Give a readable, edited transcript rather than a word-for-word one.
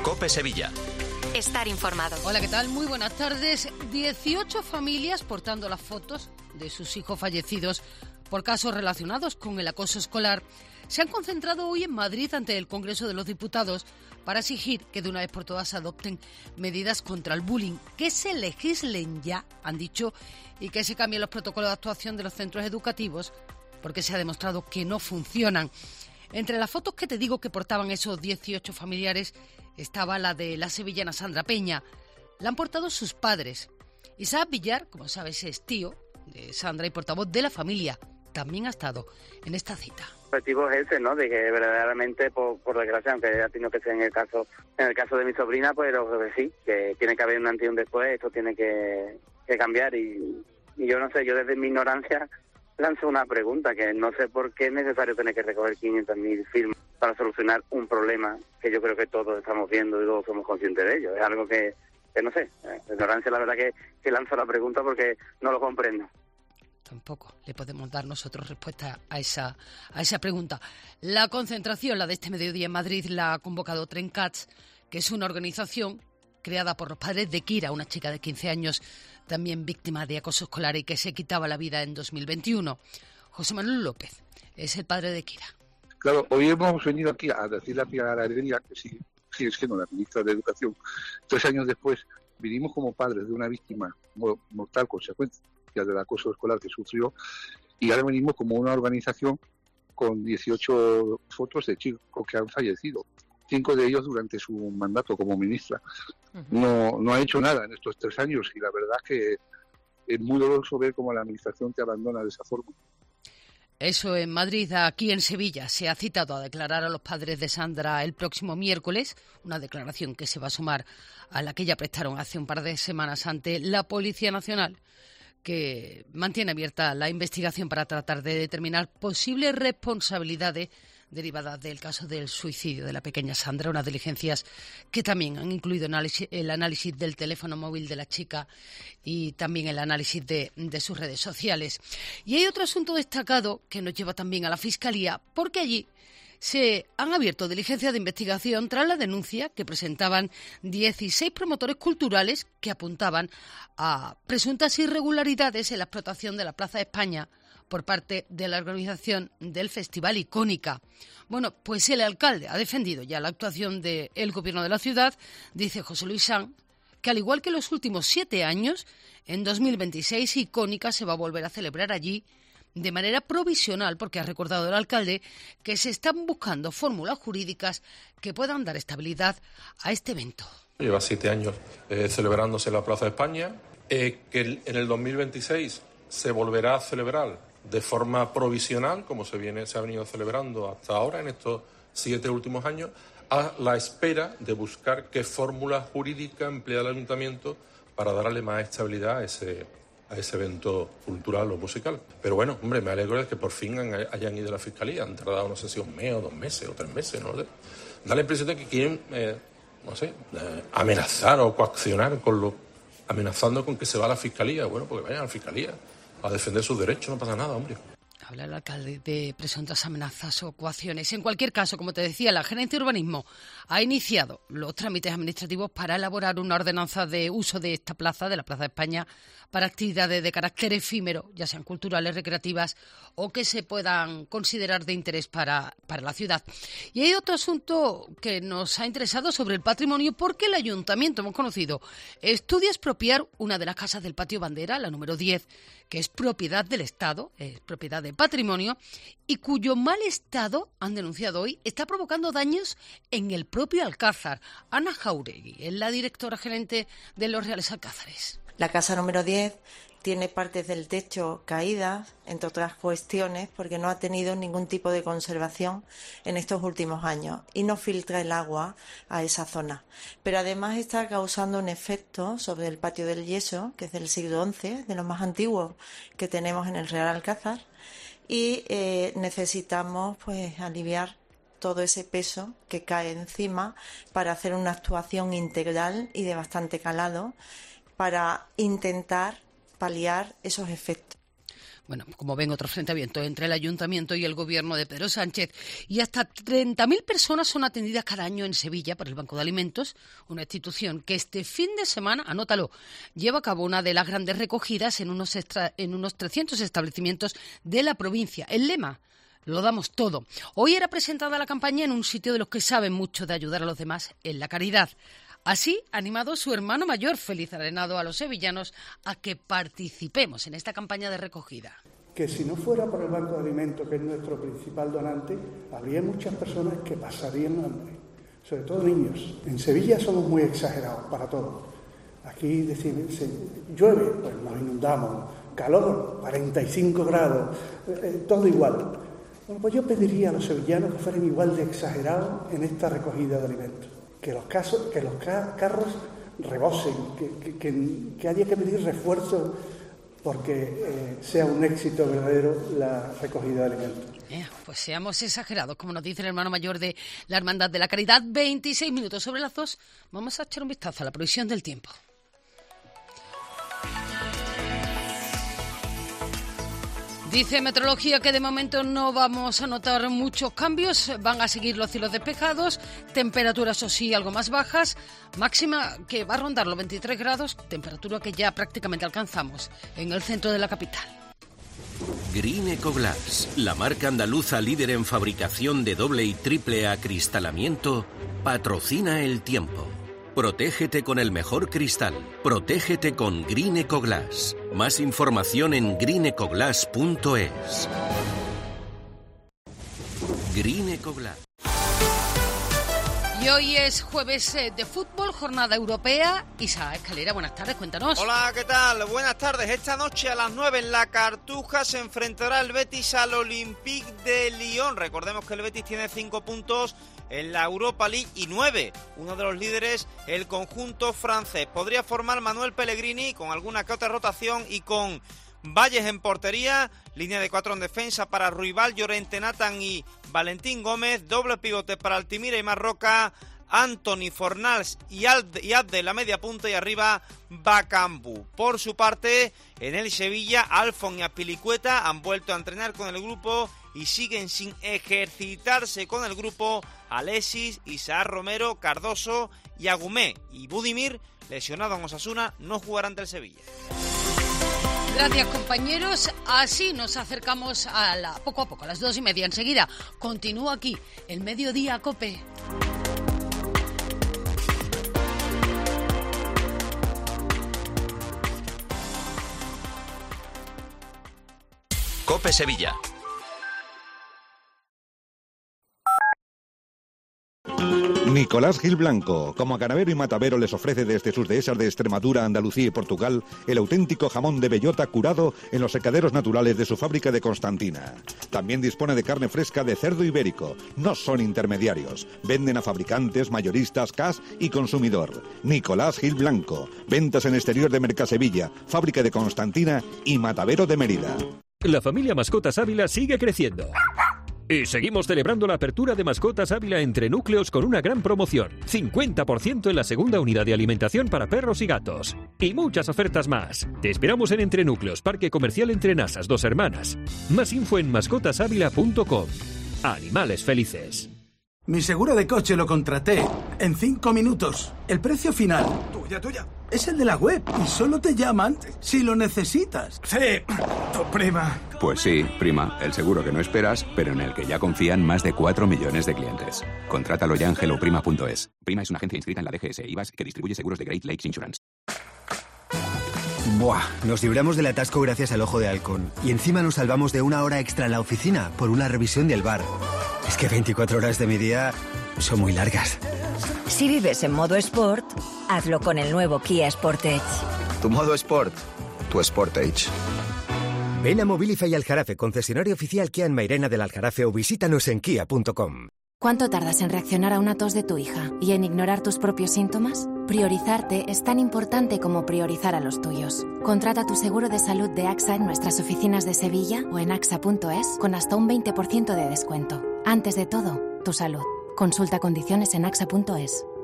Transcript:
COPE Sevilla. Estar informado. Hola, ¿qué tal? Muy buenas tardes. 18 familias portando las fotos de sus hijos fallecidos por casos relacionados con el acoso escolar se han concentrado hoy en Madrid ante el Congreso de los Diputados para exigir que de una vez por todas se adopten medidas contra el bullying, que se legislen ya, han dicho, y que se cambien los protocolos de actuación de los centros educativos porque se ha demostrado que no funcionan. Entre las fotos que te digo que portaban esos 18 familiares estaba la de la sevillana Sandra Peña. La han portado sus padres. Isaac Villar, como sabes, es tío de Sandra y portavoz de la familia. También ha estado en esta cita. El objetivo es ese, ¿no? De que verdaderamente, por desgracia, aunque ha tenido que ser en el caso de mi sobrina, pues sí, que tiene que haber un antes y un después, esto tiene que cambiar y yo no sé, yo desde mi ignorancia lanzo una pregunta, que no sé por qué es necesario tener que recoger 500.000 firmas para solucionar un problema que yo creo que todos estamos viendo y todos somos conscientes de ello. Es algo que no sé, de ignorancia la verdad que lanzo la pregunta porque no lo comprendo. Tampoco le podemos dar nosotros respuesta a esa pregunta. La concentración, la de este mediodía en Madrid, la ha convocado Trencats, que es una organización creada por los padres de Kira, una chica de 15 años, también víctima de acoso escolar y que se quitaba la vida en 2021. José Manuel López es el padre de Kira. Claro, hoy hemos venido aquí a decirle a Pilar Alegría, que sigue siendo la ministra de Educación, 3 años después, vinimos como padres de una víctima mortal consecuencia del acoso escolar que sufrió, y ahora venimos como una organización con 18 fotos de chicos que han fallecido, 5 de ellos durante su mandato como ministra. No ha hecho nada en estos 3 años y la verdad es que es muy doloroso ver cómo la administración te abandona de esa forma. Eso en Madrid. Aquí en Sevilla se ha citado a declarar a los padres de Sandra el próximo miércoles, una declaración que se va a sumar a la que ya prestaron hace un par de semanas ante la Policía Nacional, que mantiene abierta la investigación para tratar de determinar posibles responsabilidades derivadas del caso del suicidio de la pequeña Sandra, unas diligencias que también han incluido el análisis del teléfono móvil de la chica y también el análisis de sus redes sociales. Y hay otro asunto destacado que nos lleva también a la Fiscalía, porque allí se han abierto diligencias de investigación tras la denuncia que presentaban 16 promotores culturales que apuntaban a presuntas irregularidades en la explotación de la Plaza de España por parte de la organización del Festival Icónica. Bueno, pues el alcalde ha defendido ya la actuación del gobierno de la ciudad, dice José Luis Sanz, que al igual que los últimos 7 años, en 2026 Icónica se va a volver a celebrar allí de manera provisional, porque ha recordado el alcalde que se están buscando fórmulas jurídicas que puedan dar estabilidad a este evento. Lleva 7 años celebrándose en la Plaza de España, que en el 2026 se volverá a celebrar de forma provisional, como se ha venido celebrando hasta ahora en estos 7 últimos años, a la espera de buscar qué fórmula jurídica emplea el ayuntamiento para darle más estabilidad a ese evento cultural o musical. Pero bueno, hombre, me alegro de que por fin hayan ido a la Fiscalía. Han tardado, no sé si 1 mes o 2 meses o 3 meses, no lo sé. Da la impresión de que quieren, amenazar o coaccionar amenazando con que se va a la Fiscalía. Bueno, porque vayan a la Fiscalía a defender sus derechos, no pasa nada, hombre. Habla el alcalde de presuntas amenazas o coacciones. En cualquier caso, como te decía, la Gerencia de Urbanismo ha iniciado los trámites administrativos para elaborar una ordenanza de uso de esta plaza, de la Plaza de España, para actividades de carácter efímero, ya sean culturales, recreativas o que se puedan considerar de interés para la ciudad. Y hay otro asunto que nos ha interesado sobre el patrimonio, porque el ayuntamiento, hemos conocido, estudia expropiar una de las casas del Patio Bandera, la número 10, que es propiedad del Estado, es propiedad de patrimonio, y cuyo mal estado, han denunciado hoy, está provocando daños en el propio Alcázar. Ana Jauregui es la directora gerente de Los Reales Alcázares. La casa número 10 tiene partes del techo caídas, entre otras cuestiones, porque no ha tenido ningún tipo de conservación en estos últimos años y no filtra el agua a esa zona. Pero además está causando un efecto sobre el patio del yeso, que es del siglo XI, de los más antiguos que tenemos en el Real Alcázar, y necesitamos aliviar todo ese peso que cae encima para hacer una actuación integral y de bastante calado para intentar paliar esos efectos. Bueno, como ven, otro enfrentamiento entre el Ayuntamiento y el Gobierno de Pedro Sánchez. Y hasta 30.000 personas son atendidas cada año en Sevilla por el Banco de Alimentos, una institución que este fin de semana, anótalo, lleva a cabo una de las grandes recogidas en unos 300 establecimientos de la provincia. El lema: lo damos todo. Hoy era presentada la campaña en un sitio de los que saben mucho de ayudar a los demás, en la caridad. Así ha animado su hermano mayor, Félix Arenado, a los sevillanos a que participemos en esta campaña de recogida. Que si no fuera por el Banco de Alimentos, que es nuestro principal donante, habría muchas personas que pasarían hambre, sobre todo niños. En Sevilla somos muy exagerados para todo. Aquí decimos, llueve, pues nos inundamos, calor, 45 grados, todo igual. Bueno, pues yo pediría a los sevillanos que fueran igual de exagerados en esta recogida de alimentos. Que los carros rebosen, que haya que pedir refuerzos porque sea un éxito verdadero la recogida de alimentos. Pues seamos exagerados, como nos dice el hermano mayor de la Hermandad de la Caridad. 26 minutos sobre las 2. Vamos a echar un vistazo a la previsión del tiempo. Dice Meteorología que de momento no vamos a notar muchos cambios, van a seguir los cielos despejados, temperaturas o sí algo más bajas, máxima que va a rondar los 23 grados, temperatura que ya prácticamente alcanzamos en el centro de la capital. Green Ecoglass, la marca andaluza líder en fabricación de doble y triple acristalamiento, patrocina el tiempo. Protégete con el mejor cristal. Protégete con Green Ecoglass. Más información en greenecoglass.es. Green Ecoglass. Y hoy es jueves de fútbol, jornada europea. Isa Escalera, buenas tardes, cuéntanos. Hola, ¿qué tal? Buenas tardes. Esta noche a las 9 en la Cartuja se enfrentará el Betis al Olympique de Lyon. Recordemos que el Betis tiene 5 puntos en la Europa League y 9. Uno de los líderes, el conjunto francés. Podría formar Manuel Pellegrini con alguna que otra rotación y con Valles en portería, línea de 4 en defensa para Ruibal, Llorente, Nathan y Valentín Gómez, doble pivote para Altimira y Marroca, Anthony, Fornals y Abde la media punta y arriba Bakambu. Por su parte, en el Sevilla, Alfon y Azpilicueta han vuelto a entrenar con el grupo y siguen sin ejercitarse con el grupo Alexis, Isaac Romero, Cardoso y Agumé. Y Budimir, lesionado en Osasuna, no jugará ante el Sevilla. Gracias, compañeros. Así nos acercamos poco a poco, a las 2:30. Enseguida continúa aquí el Mediodía COPE. COPE Sevilla. Nicolás Gil Blanco, como ganadero y matadero, les ofrece desde sus dehesas de Extremadura, Andalucía y Portugal el auténtico jamón de bellota curado en los secaderos naturales de su fábrica de Constantina. También dispone de carne fresca de cerdo ibérico. No son intermediarios. Venden a fabricantes, mayoristas, CAS y consumidor. Nicolás Gil Blanco. Ventas en exterior de Mercasevilla, fábrica de Constantina y matadero de Mérida. La familia Mascotas Ávila sigue creciendo. Y seguimos celebrando la apertura de Mascotas Ávila Entre Núcleos con una gran promoción. 50% en la segunda unidad de alimentación para perros y gatos. Y muchas ofertas más. Te esperamos en Entre Núcleos, Parque Comercial Entre Nasas, Dos Hermanas. Más info en mascotasávila.com. Animales felices. Mi seguro de coche lo contraté en 5 minutos. El precio final... Tuya. Es el de la web y solo te llaman si lo necesitas. Sí, tu prima. Pues sí, prima, el seguro que no esperas, pero en el que ya confían más de 4 millones de clientes. Contrátalo ya en helloprima.es. Prima es una agencia inscrita en la DGS IVAS que distribuye seguros de Great Lakes Insurance. Buah, nos libramos del atasco gracias al Ojo de Halcón. Y encima nos salvamos de 1 hora extra en la oficina por una revisión del bar. Es que 24 horas de mi día son muy largas. Si vives en modo Sport, hazlo con el nuevo Kia Sportage. Tu modo Sport, tu Sportage. Ven a Mobilify Aljarafe, concesionario oficial Kia en Mairena del Aljarafe, o visítanos en kia.com. ¿Cuánto tardas en reaccionar a una tos de tu hija y en ignorar tus propios síntomas? Priorizarte es tan importante como priorizar a los tuyos. Contrata tu seguro de salud de AXA en nuestras oficinas de Sevilla o en axa.es con hasta un 20% de descuento. Antes de todo, tu salud. Consulta condiciones en axa.es.